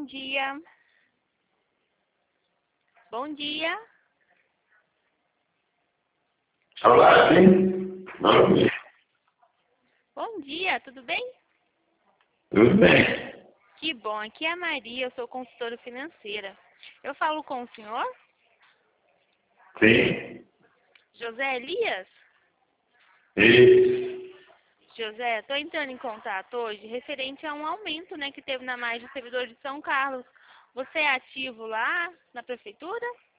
dia. Bom dia. Olá, sim. Bom dia. Bom dia, tudo bem? Tudo bem? Que bom, aqui é a Maria, eu sou consultora financeira. Eu falo com o senhor? Sim. José Elias? Isso. José, estou entrando em contato hoje referente a um aumento, que teve na margem do servidor de São Carlos. Você é ativo lá na prefeitura?